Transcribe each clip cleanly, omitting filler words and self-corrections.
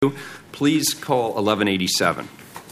Please call 1187.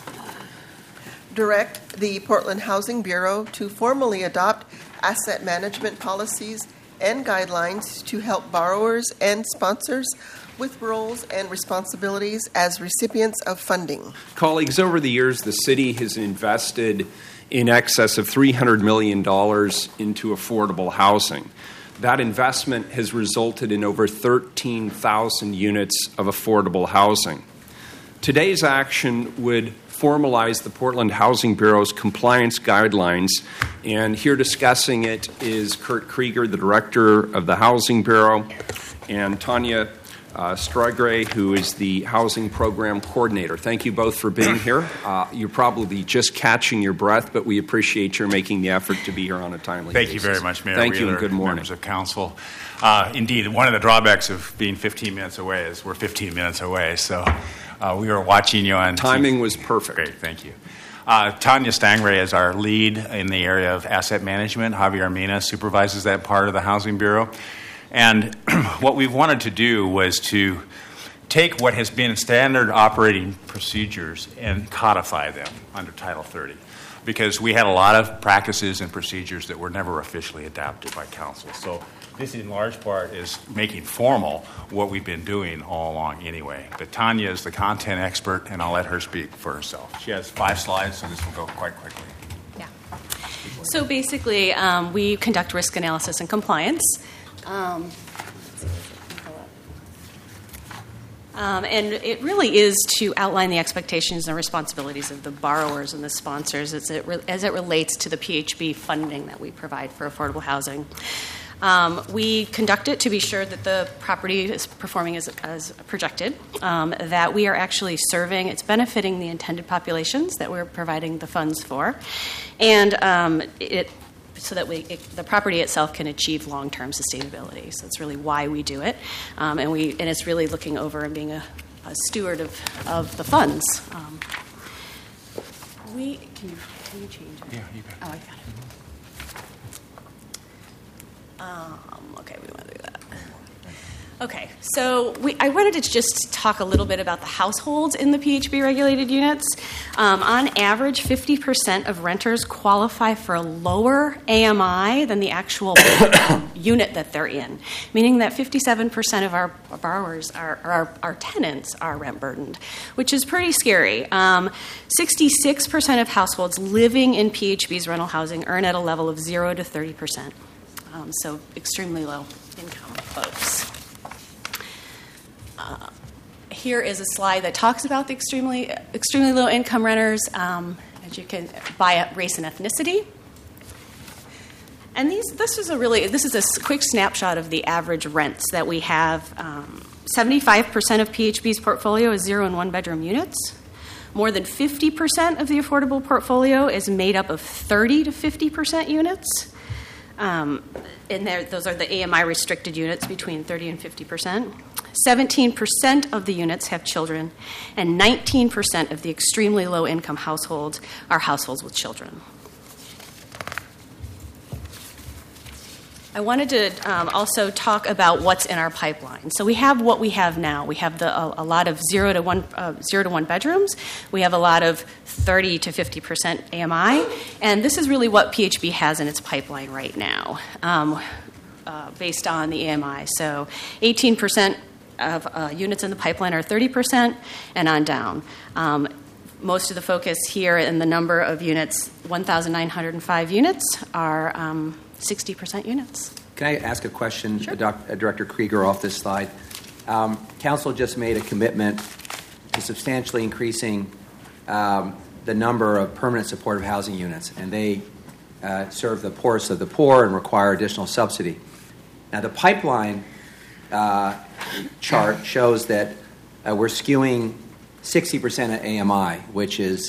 Direct the Portland Housing Bureau to formally adopt asset management policies and guidelines to help borrowers and sponsors with roles and responsibilities as recipients of funding. Colleagues, over the years, the city has invested in excess of $300 million into affordable housing. That investment has resulted in over 13,000 units of affordable housing. Today's action would formalize the Portland Housing Bureau's compliance guidelines, and here discussing it is Kurt Krieger, the director of the Housing Bureau, and Tanya Stragre, who is the Housing Program Coordinator. Thank you both for being here. You're probably just catching your breath, but we appreciate your making the effort to be here on a timely basis. Thank you very much, Mayor Thank Wheeler, you, and good morning. members of council. Indeed, one of the drawbacks of being 15 minutes away is we're 15 minutes away, so we were watching you on Timing was perfect. Great, thank you. Tanya Stangray is our lead in the area of asset management. Javier Mina supervises that part of the Housing Bureau. And what we wanted to do was to take what has been standard operating procedures and codify them under Title 30. Because we had a lot of practices and procedures that were never officially adopted by council. So this, in large part, is making formal what we've been doing all along anyway. But Tanya is the content expert, and I'll let her speak for herself. She has 5 slides, so this will go quite quickly. Yeah. So basically, we conduct risk analysis and compliance. And it really is to outline the expectations and responsibilities of the borrowers and the sponsors as it relates to the PHB funding that we provide for affordable housing. We conduct it to be sure that the property is performing as projected, that we are actually serving, it's benefiting the intended populations that we're providing the funds for, and so that the property itself can achieve long-term sustainability. So that's really why we do it, and it's really looking over and being a steward of the funds. Can you change it? Yeah, you got it. Oh, I got it. Okay, we want to do that. Okay, so I wanted to just talk a little bit about the households in the PHB regulated units. On average, 50% of renters qualify for a lower AMI than the actual unit that they're in, meaning that 57% of our borrowers, our tenants, are rent burdened, which is pretty scary. 66% of households living in PHB's rental housing earn at a level of 0 to 30%. So extremely low income folks. Here is a slide that talks about the extremely low income renters, as you can, by race and ethnicity. And this is a quick snapshot of the average rents that we have. 75% of PHB's portfolio is 0 and 1 bedroom units. More than 50% of the affordable portfolio is made up of 30 to 50% units. Those are the AMI restricted units between 30 and 50%. 17% of the units have children, and 19% of the extremely low income households are households with children. I wanted to also talk about what's in our pipeline. So we have what we have now. We have a lot of 0 to 1 bedrooms. We have a lot of 30 to 50% AMI, and this is really what PHB has in its pipeline right now, based on the AMI. So 18% of units in the pipeline are 30% and on down. Most of the focus here in the number of units, 1,905 units, are 60% units. Can I ask a question, Sure. Director Krieger, off this slide? Council just made a commitment to substantially increasing the number of permanent supportive housing units, and they serve the poorest of the poor and require additional subsidy. Now, the pipeline chart shows that we're skewing 60% of AMI, which is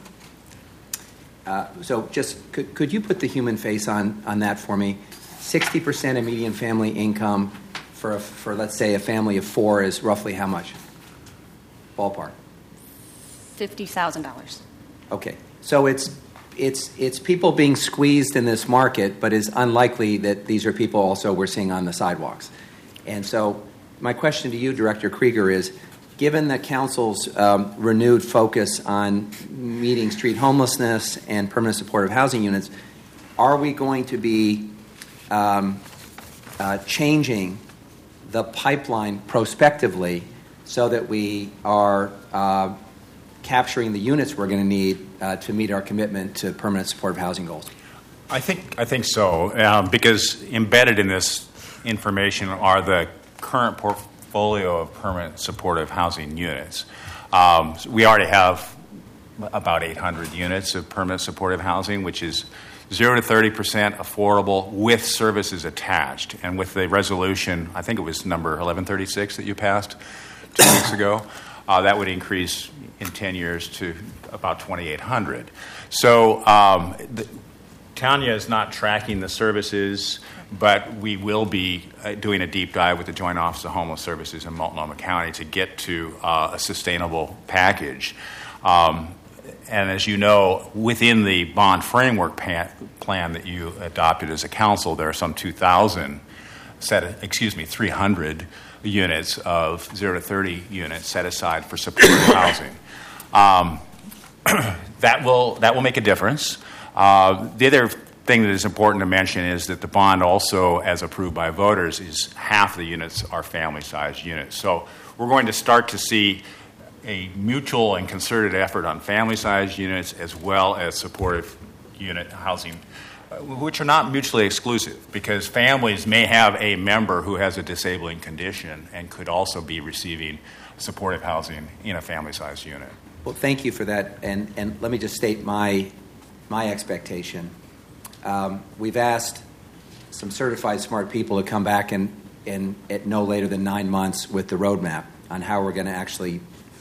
so. Just could you put the human face on that for me? 60% of median family income for let's say a family of 4 is roughly how much? Ballpark. $50,000. Okay, so it's people being squeezed in this market, but it's unlikely that these are people also we're seeing on the sidewalks. And so my question to you, Director Krieger, is given the council's renewed focus on meeting street homelessness and permanent supportive housing units, are we going to be changing the pipeline prospectively so that we are capturing the units we're going to need to meet our commitment to permanent supportive housing goals? I think so, because embedded in this information are the current portfolio of permanent supportive housing units. We already have about 800 units of permanent supportive housing, which is 0 to 30% affordable with services attached. And with the resolution, I think it was number 1136 that you passed 2 weeks ago, that would increase in 10 years to about 2,800. So Tanya is not tracking the services, but we will be doing a deep dive with the Joint Office of Homeless Services in Multnomah County to get to a sustainable package. And as you know, within the bond framework plan that you adopted as a council, there are some 300 units of 0 to 30 units set aside for supportive housing. That will make a difference. The other thing that is important to mention is that the bond also, as approved by voters, is half the units are family-sized units. So we're going to start to see a mutual and concerted effort on family-sized units as well as supportive unit housing, which are not mutually exclusive, because families may have a member who has a disabling condition and could also be receiving supportive housing in a family-sized unit. Well, thank you for that, and let me just state my expectation. We've asked some certified smart people to come back in at no later than 9 months with the roadmap on how we're going to actually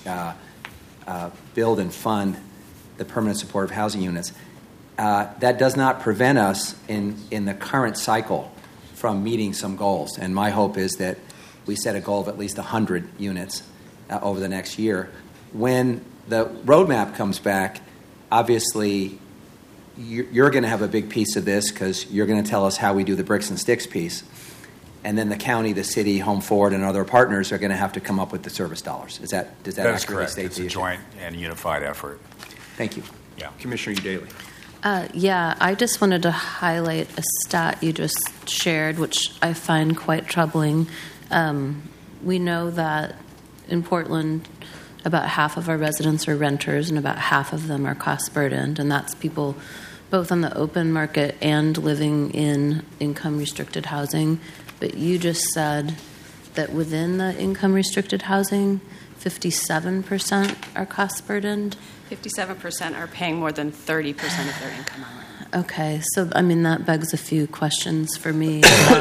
build and fund the permanent supportive housing units. That does not prevent us in the current cycle from meeting some goals, and my hope is that we set a goal of at least 100 units over the next year. When the roadmap comes back, obviously you're going to have a big piece of this because you're going to tell us how we do the bricks and sticks piece. And then the county, the city, Home Forward, and other partners are going to have to come up with the service dollars. Does that That's correct. It's a joint and unified effort. Thank you. Yeah. Commissioner Daly. Yeah, I just wanted to highlight a stat you just shared, which I find quite troubling. We know that in Portland, about half of our residents are renters and about half of them are cost burdened, and that's people both on the open market and living in income-restricted housing. But you just said that within the income-restricted housing, 57% are cost burdened? 57% are paying more than 30% of their income on rent. Okay, so, I mean, that begs a few questions for me.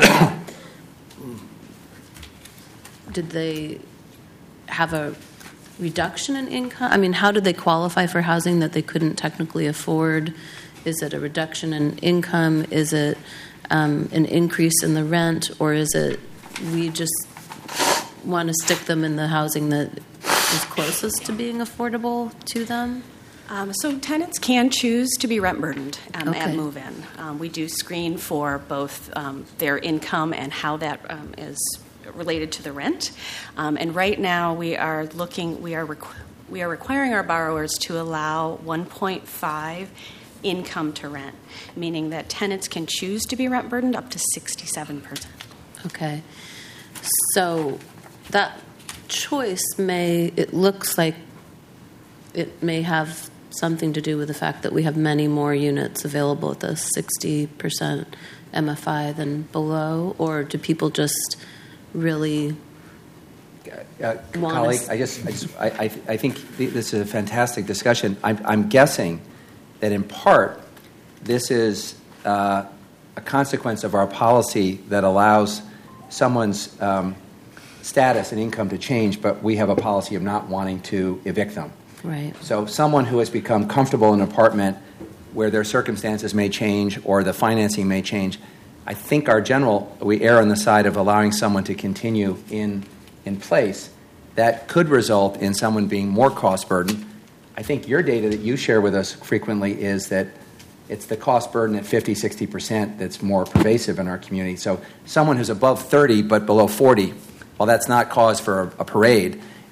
Did they have a reduction in income? I mean, how did they qualify for housing that they couldn't technically afford? Is it a reduction in income? Is it an increase in the rent? Or is it we just want to stick them in the housing that is closest to being affordable to them? So tenants can choose to be rent burdened Okay. at move-in. We do screen for both their income and how that is related to the rent. And right now we are requiring our borrowers to allow 1.5 income to rent, meaning that tenants can choose to be rent burdened up to 67%. Okay. So that choice it looks like it may have something to do with the fact that we have many more units available at the 60% MFI than below, or do people just really colleague, I think this is a fantastic discussion. I'm guessing that in part this is a consequence of our policy that allows someone's status and income to change, but we have a policy of not wanting to evict them. right? So someone who has become comfortable in an apartment where their circumstances may change or the financing may change, I think we err on the side of allowing someone to continue in place. That could result in someone being more cost burdened. I think your data that you share with us frequently is that it's the cost burden at 50, 60% that's more pervasive in our community. So someone who's above 30 but below 40, well, that's not cause for a parade.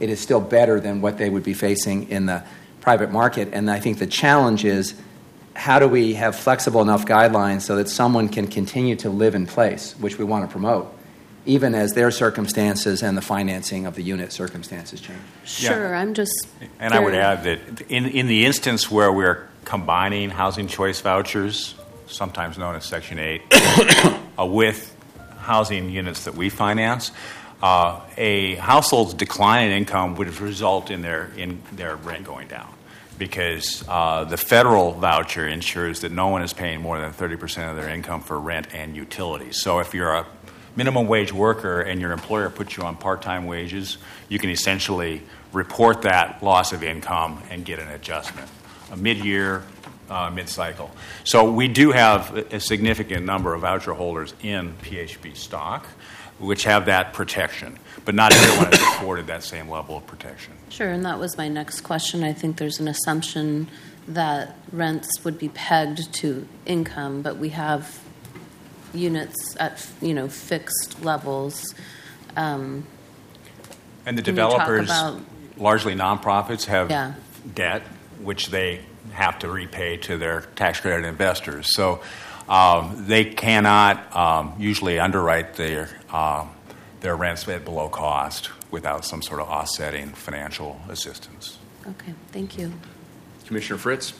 it is still better than what they would be facing in the private market. And I think the challenge is, how do we have flexible enough guidelines so that someone can continue to live in place, which we want to promote, even as their circumstances and the financing of the unit circumstances change? Sure, Yeah. I'm just... And I would add that in the instance where we're combining housing choice vouchers, sometimes known as Section 8, with housing units that we finance, a household's decline in income would result in their rent going down, because the federal voucher ensures that no one is paying more than 30% of their income for rent and utilities. So if you're a minimum wage worker and your employer puts you on part-time wages, you can essentially report that loss of income and get an adjustment, a mid-year, mid-cycle. So we do have a significant number of voucher holders in PHB stock, which have that protection, but not everyone is afforded that same level of protection. Sure, and that was my next question. I think there's an assumption that rents would be pegged to income, but we have units at fixed levels. And the developers, largely nonprofits, have debt which they have to repay to their tax credit investors. So they cannot usually underwrite their rents at below cost without some sort of offsetting financial assistance. Okay, thank you. Commissioner Fritz?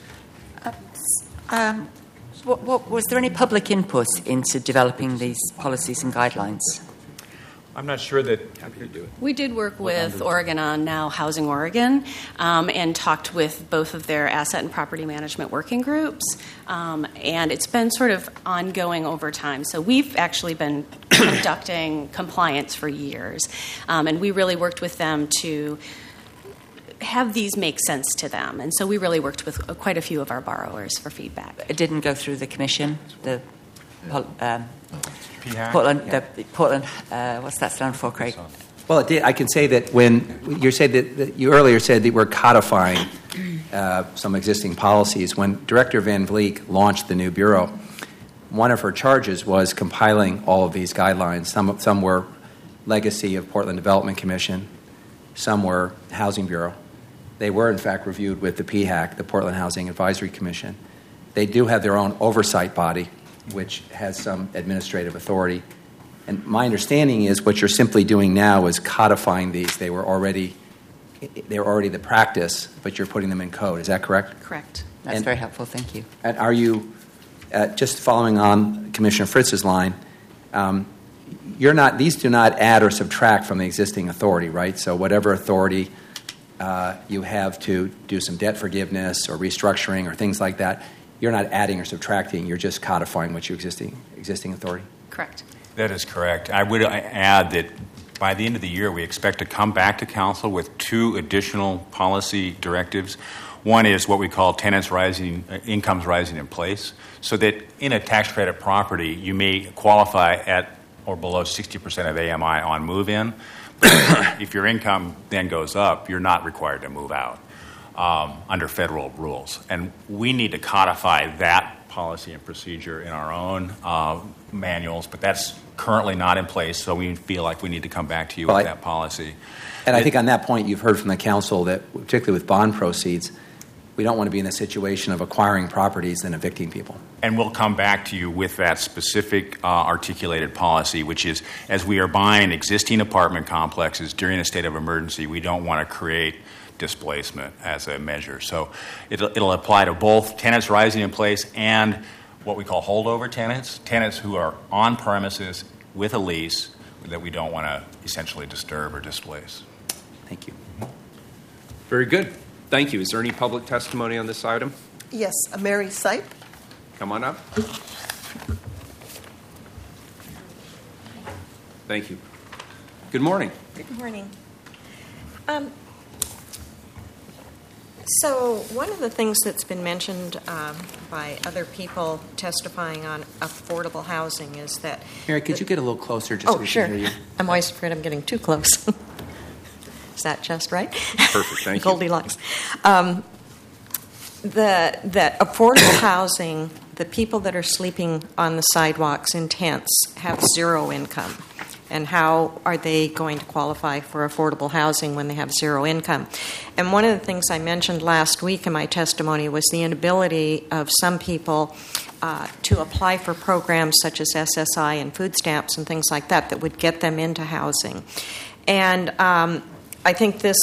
Was there any public input into developing these policies and guidelines? I'm not sure that... Happy to do it. We did work with Oregon on Now Housing Oregon and talked with both of their asset and property management working groups. And it's been sort of ongoing over time. So we've actually been conducting compliance for years. And we really worked with them to have these make sense to them. And so we really worked with quite a few of our borrowers for feedback. It didn't go through the commission, the PHAC? Portland, what's that stand for, Craig? Well, it did. I can say that when you said that you earlier said that we're codifying some existing policies. When Director Van Vliet launched the new bureau, one of her charges was compiling all of these guidelines. Some were legacy of Portland Development Commission, some were Housing Bureau. They were, in fact, reviewed with the PHAC, the Portland Housing Advisory Commission. They do have their own oversight body, which has some administrative authority. And my understanding is what you're simply doing now is codifying these. They were already the practice, but you're putting them in code. Is that correct? Correct. That's very helpful. Thank you. And are you, just following on Commissioner Fritz's line, these do not add or subtract from the existing authority, right? So whatever authority you have to do some debt forgiveness or restructuring or things like that, you're not adding or subtracting. You're just codifying what your existing authority. Correct. That is correct. I would add that by the end of the year, we expect to come back to Council with 2 additional policy directives. One is what we call incomes rising in place, so that in a tax credit property, you may qualify at or below 60% of AMI on move-in. But if your income then goes up, you're not required to move out under federal rules. And we need to codify that policy and procedure in our own manuals, but that's currently not in place, so we feel like we need to come back to you with that policy. And I think on that point, you've heard from the Council that, particularly with bond proceeds, we don't want to be in the situation of acquiring properties and evicting people. And we'll come back to you with that specific articulated policy, which is, as we are buying existing apartment complexes during a state of emergency, we don't want to create displacement as a measure. So it'll apply to both tenants rising in place and what we call holdover tenants who are on premises with a lease that we don't want to essentially disturb or displace. Thank you. Very good. Thank you. Is there any public testimony on this item? Yes, Mary Sipe. Come on up. Thank you. Good morning. Good morning. So one of the things that's been mentioned by other people testifying on affordable housing is that... Mary, could you get a little closer just so we sure. can hear you? I'm always afraid I'm getting too close. Is that just right? Perfect, thank you. Goldilocks. That affordable housing, the people that are sleeping on the sidewalks in tents have zero income. and how are they going to qualify for affordable housing when they have zero income. And one of the things I mentioned last week in my testimony was the inability of some people to apply for programs such as SSI and food stamps and things like that would get them into housing. And I think this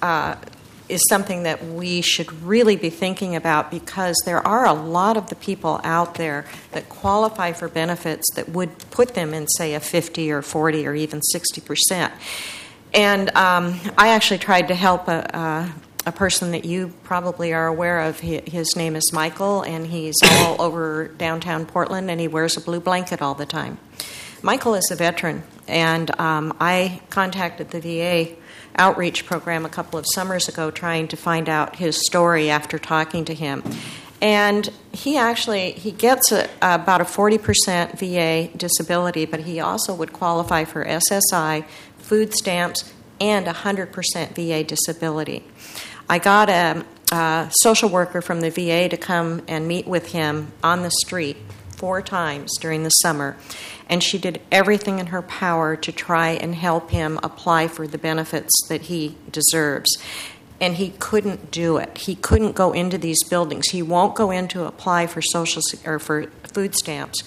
is something that we should really be thinking about, because there are a lot of the people out there that qualify for benefits that would put them in, say, a 50 or 40 or even 60%. And I actually tried to help a person that you probably are aware of. His name is Michael, and he's all over downtown Portland, and he wears a blue blanket all the time. Michael is a veteran, and I contacted the VA outreach program a couple of summers ago trying to find out his story after talking to him. And he gets about a 40% VA disability, but he also would qualify for SSI, food stamps, and 100% VA disability. I got a social worker from the VA to come and meet with him on the street 4 times during the summer, and she did everything in her power to try and help him apply for the benefits that he deserves. And he couldn't do it. He couldn't go into these buildings. He won't go in to apply for for food stamps.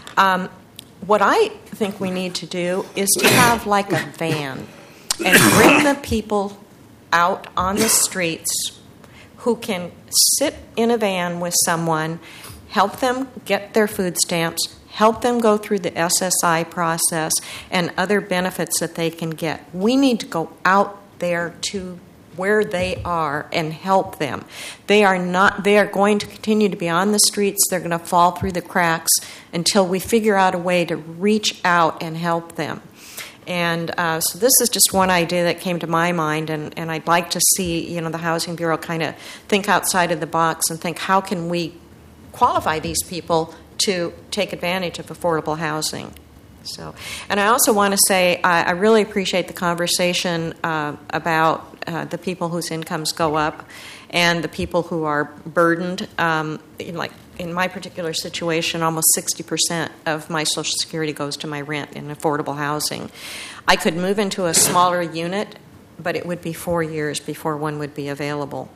What I think we need to do is to have like a van and bring the people out on the streets who can sit in a van with someone, help them get their food stamps, help them go through the SSI process and other benefits that they can get. We need to go out there to where they are and help them. They are going to continue to be on the streets. They're going to fall through the cracks until we figure out a way to reach out and help them. And so this is just one idea that came to my mind, and I'd like to see, the Housing Bureau kind of think outside of the box and think, how can we qualify these people to take advantage of affordable housing? So, and I also want to say I really appreciate the conversation about the people whose incomes go up and the people who are burdened. Like in my particular situation, almost 60% of my Social Security goes to my rent in affordable housing. I could move into a smaller unit, but it would be 4 years before one would be available.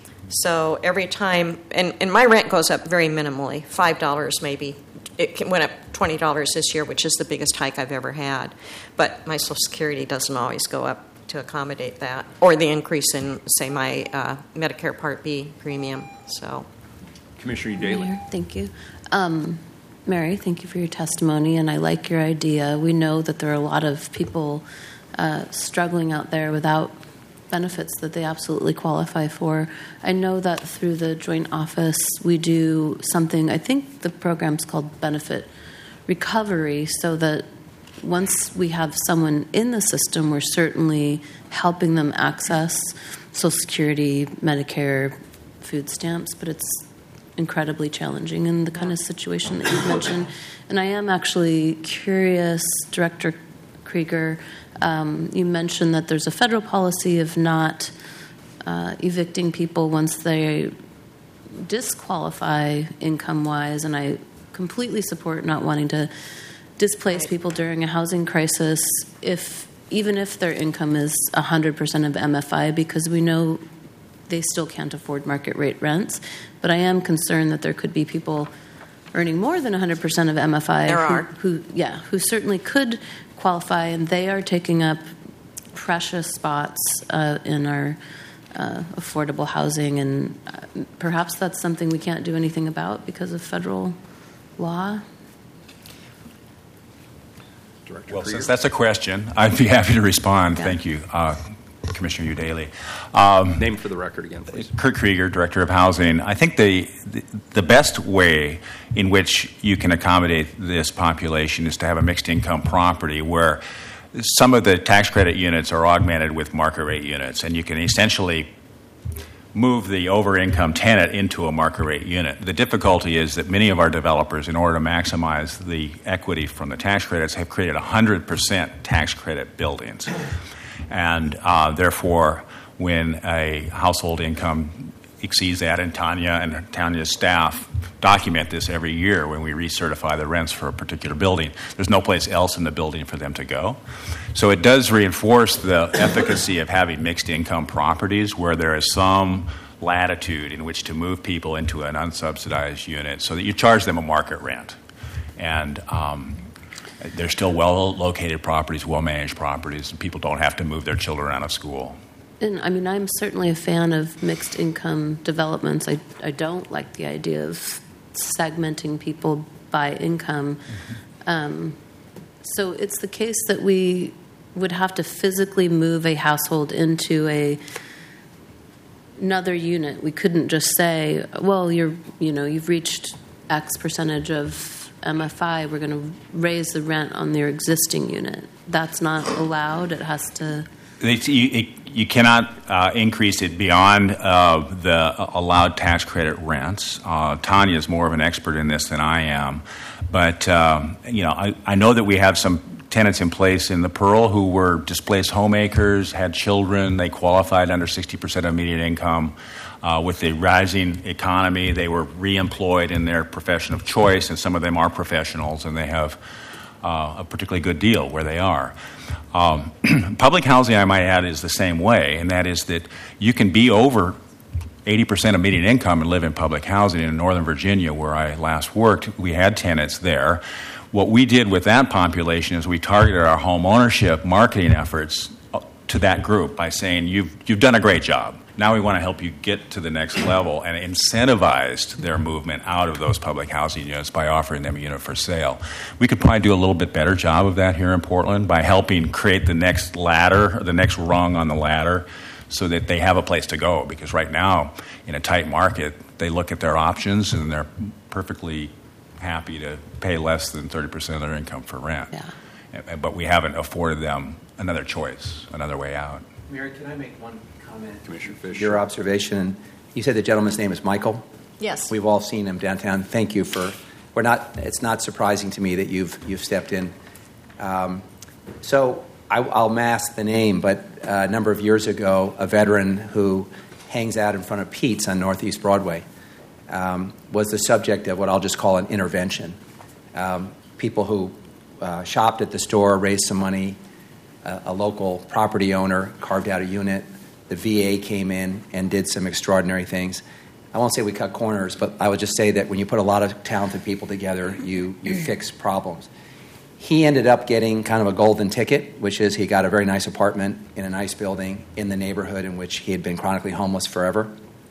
So every time, and my rent goes up very minimally, $5 maybe. It went up $20 this year, which is the biggest hike I've ever had. But my Social Security doesn't always go up to accommodate that, or the increase in, say, my Medicare Part B premium. So, Commissioner Daly. Mayor, thank you. Mary, thank you for your testimony, and I like your idea. We know that there are a lot of people struggling out there without benefits that they absolutely qualify for. I know that through the joint office we do something, I think the program's called Benefit Recovery, so that once we have someone in the system, we're certainly helping them access Social Security, Medicare, food stamps, but it's incredibly challenging in the kind of situation that you've mentioned. And I am actually curious, Director Krieger, you mentioned that there's a federal policy of not evicting people once they disqualify income-wise, and I completely support not wanting to displace people during a housing crisis, even if their income is 100% of MFI, because we know they still can't afford market rate rents. But I am concerned that there could be people earning more than 100% of MFI who certainly could qualify, and they are taking up precious spots in our affordable housing, and perhaps that's something we can't do anything about because of federal law. Well, since that's a question, I'd be happy to respond. Yeah. Thank you, Commissioner Udaley. Name for the record again, please. Kurt Krieger, Director of Housing. I think the best way in which you can accommodate this population is to have a mixed income property where some of the tax credit units are augmented with market rate units, and you can essentially move the over-income tenant into a market rate unit. The difficulty is that many of our developers, in order to maximize the equity from the tax credits, have created 100% tax credit buildings. And therefore, when a household income exceeds that, and Tanya and Tanya's staff document this every year when we recertify the rents for a particular building. There's no place else in the building for them to go. So it does reinforce the efficacy of having mixed income properties where there is some latitude in which to move people into an unsubsidized unit so that you charge them a market rent. And they're still well-located properties, well-managed properties, and people don't have to move their children out of school. And I mean, I'm certainly a fan of mixed income developments. I don't like the idea of segmenting people by income. So it's the case that we would have to physically move a household into another unit. We couldn't just say, well, you've reached X percentage of MFI. We're going to raise the rent on their existing unit. That's not allowed. It has to. You cannot increase it beyond the allowed tax credit rents. Tanya is more of an expert in this than I am, but I know that we have some tenants in place in the Pearl who were displaced homemakers, had children. They qualified under 60% of median income. With the rising economy, they were reemployed in their profession of choice, and some of them are professionals, and they have a particularly good deal where they are. Public housing, I might add, is the same way, and that is that you can be over 80% of median income and live in public housing. In Northern Virginia, where I last worked, we had tenants there. What we did with that population is we targeted our home ownership marketing efforts to that group by saying, you've done a great job. Now we want to help you get to the next level, and incentivized their movement out of those public housing units by offering them a unit for sale. We could probably do a little bit better job of that here in Portland by helping create the next ladder, or the next rung on the ladder, so that they have a place to go. Because right now, in a tight market, they look at their options and they're perfectly happy to pay less than 30% of their income for rent. Yeah. But we haven't afforded them another choice, another way out. Mary, can I make one comment? Commissioner Fisher. Your observation. You said the gentleman's name is Michael. Yes. We've all seen him downtown. Thank you for. It's not surprising to me that you've stepped in. So I'll mask the name, but a number of years ago, a veteran who hangs out in front of Pete's on Northeast Broadway was the subject of what I'll just call an intervention. People who shopped at the store, raised some money. A local property owner carved out a unit. The VA came in and did some extraordinary things. I won't say we cut corners, but I would just say that when you put a lot of talented people together, you fix problems. He ended up getting kind of a golden ticket, which is he got a very nice apartment in a nice building in the neighborhood in which he had been chronically homeless forever.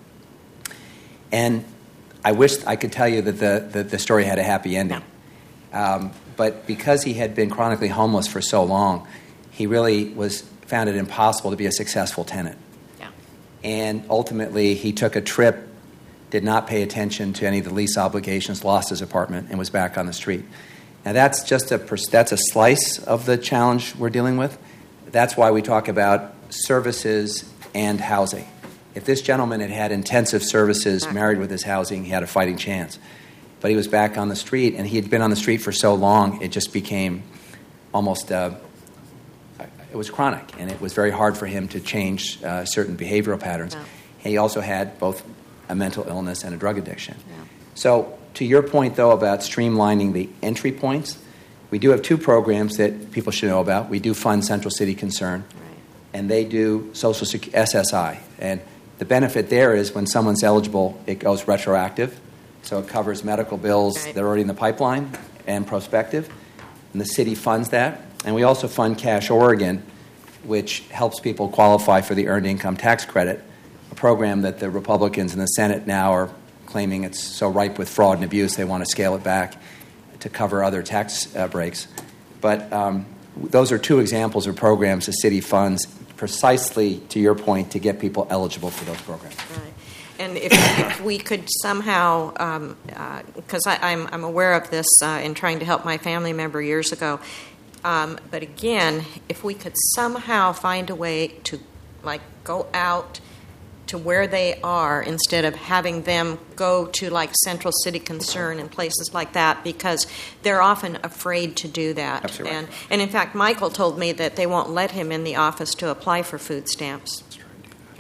And I wish I could tell you that the story had a happy ending. But because he had been chronically homeless for so long, he really found it impossible to be a successful tenant. Yeah. And ultimately, he took a trip, did not pay attention to any of the lease obligations, lost his apartment, and was back on the street. Now, that's a slice of the challenge we're dealing with. That's why we talk about services and housing. If this gentleman had had intensive services married with his housing, he had a fighting chance. But he was back on the street, and he had been on the street for so long, it just became almost... it was chronic, and it was very hard for him to change certain behavioral patterns. Yeah. He also had both a mental illness and a drug addiction. Yeah. So to your point, though, about streamlining the entry points, we do have two programs that people should know about. We do fund Central City Concern, and they do Social SSI. And the benefit there is when someone's eligible, it goes retroactive. So it covers medical bills that are already in the pipeline and prospective, and the city funds that. And we also fund Cash Oregon, which helps people qualify for the Earned Income Tax Credit, a program that the Republicans in the Senate now are claiming it's so ripe with fraud and abuse they want to scale it back to cover other tax breaks. But those are two examples of programs the city funds precisely, to your point, to get people eligible for those programs. Right. And if we could somehow, because I'm aware of this in trying to help my family member years ago, but again, if we could somehow find a way to, go out to where they are instead of having them go to, Central City Concern and places like that, because they're often afraid to do that. Absolutely. And in fact, Michael told me that they won't let him in the office to apply for food stamps.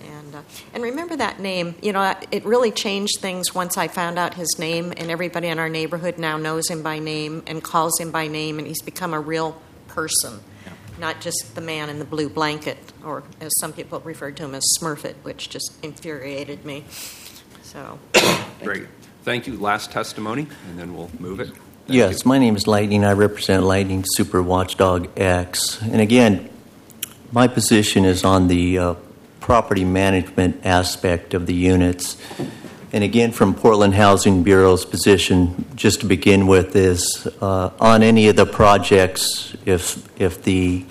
And remember that name. You know, it really changed things once I found out his name, and everybody in our neighborhood now knows him by name and calls him by name, and he's become a real person, not just the man in the blue blanket, or as some people referred to him as Smurfit, which just infuriated me. So, Great. Thank you. Last testimony, and then we'll move it. Yes, my name is Lightning. I represent Lightning Super Watchdog X. And again, my position is on the property management aspect of the units. And again, from Portland Housing Bureau's position, just to begin with, is on any of the projects, if the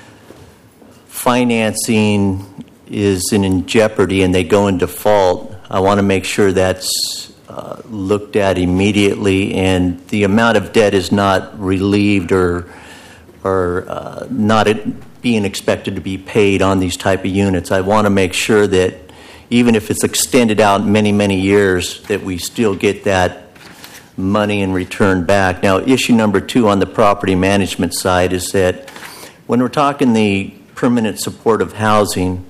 financing is in jeopardy and they go in default, I want to make sure that's looked at immediately, and the amount of debt is not relieved or not being expected to be paid on these type of units. I want to make sure that even if it's extended out many, many years, that we still get that money in return back. Now, issue number 2 on the property management side is that when we're talking the permanent supportive housing,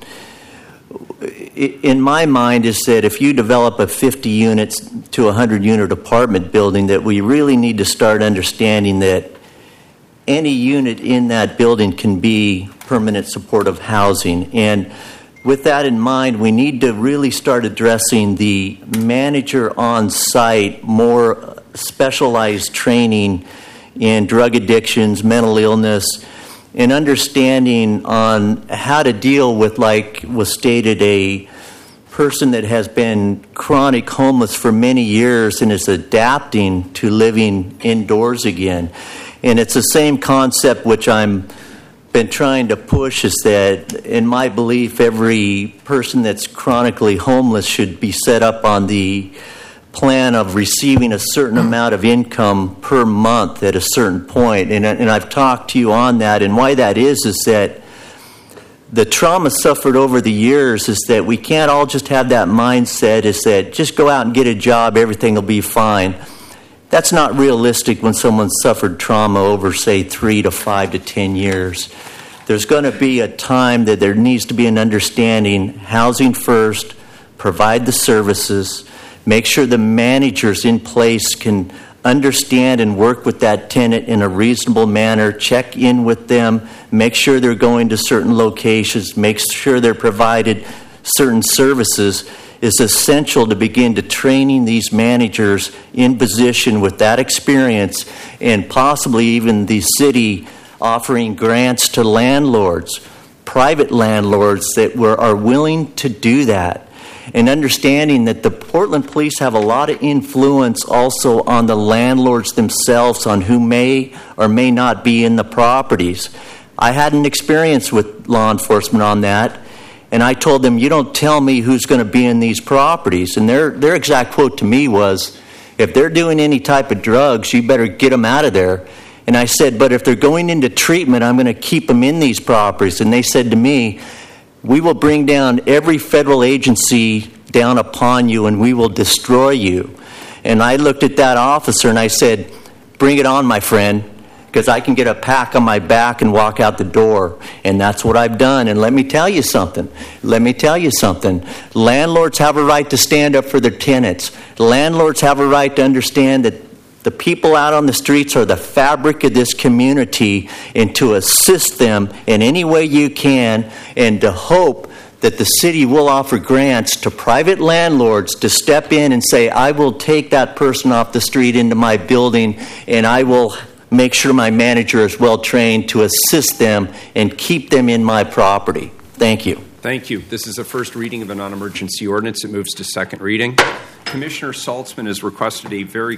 in my mind is that if you develop a 50 units to 100 unit apartment building, that we really need to start understanding that any unit in that building can be permanent supportive housing. And with that in mind, we need to really start addressing the manager on site, more specialized training in drug addictions, mental illness, and understanding on how to deal with, like was stated, a person that has been chronic homeless for many years and is adapting to living indoors again. And it's the same concept which I'm been trying to push, is that in my belief every person that's chronically homeless should be set up on the plan of receiving a certain amount of income per month at a certain point. And I've talked to you on that, and why that is that the trauma suffered over the years is that we can't all just have that mindset is that just go out and get a job, everything will be fine. That's not realistic when someone suffered trauma over, say, 3 to 5 to 10 years. There's going to be a time that there needs to be an understanding, housing first, provide the services, make sure the managers in place can understand and work with that tenant in a reasonable manner, check in with them, make sure they're going to certain locations, make sure they're provided certain services, is essential to begin to training these managers in position with that experience, and possibly even the city offering grants to landlords, private landlords that are willing to do that. And understanding that the Portland police have a lot of influence also on the landlords themselves on who may or may not be in the properties. I had an experience with law enforcement on that, and I told them, you don't tell me who's going to be in these properties. And their exact quote to me was, if they're doing any type of drugs, you better get them out of there. And I said, but if they're going into treatment, I'm going to keep them in these properties. And they said to me, we will bring down every federal agency down upon you and we will destroy you. And I looked at that officer and I said, bring it on, my friend, because I can get a pack on my back and walk out the door. And that's what I've done. And let me tell you something. Landlords have a right to stand up for their tenants. Landlords have a right to understand that the people out on the streets are the fabric of this community, and to assist them in any way you can, and to hope that the city will offer grants to private landlords to step in and say, I will take that person off the street into my building, and I will make sure my manager is well trained to assist them and keep them in my property. Thank you. Thank you. This is a first reading of a non-emergency ordinance. It moves to second reading. Commissioner Saltzman has requested a very